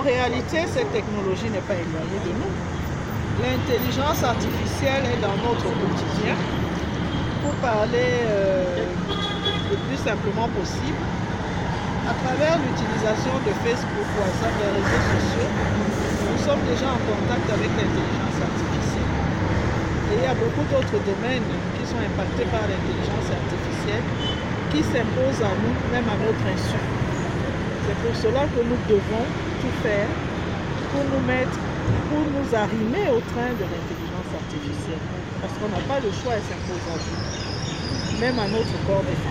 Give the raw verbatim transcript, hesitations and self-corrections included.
réalité, cette technologie n'est pas éloignée de nous. L'intelligence artificielle est dans notre quotidien. Pour parler euh, le plus simplement possible, à travers l'utilisation de Facebook, WhatsApp, des réseaux sociaux, nous sommes déjà en contact avec l'intelligence artificielle. Et il y a beaucoup d'autres domaines qui sont impactés par l'intelligence artificielle qui s'imposent à nous, même à notre insu. C'est pour cela que nous devons tout faire pour nous mettre, pour nous arrimer au train de l'intelligence artificielle. Parce qu'on n'a pas le choix, elle s'impose à nous, même à notre corps défensif.